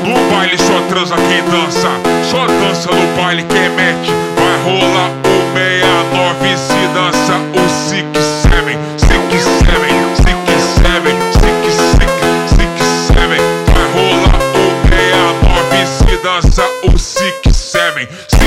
No baile só transa quem dança, só dança no baile quem mete. Vai rolar o 69 se dança o Sick Seven, Sick Seven, Sick Seven, Sick, Sick, Sick Seven. Vai rolar o 69 se dança o Sick Seven.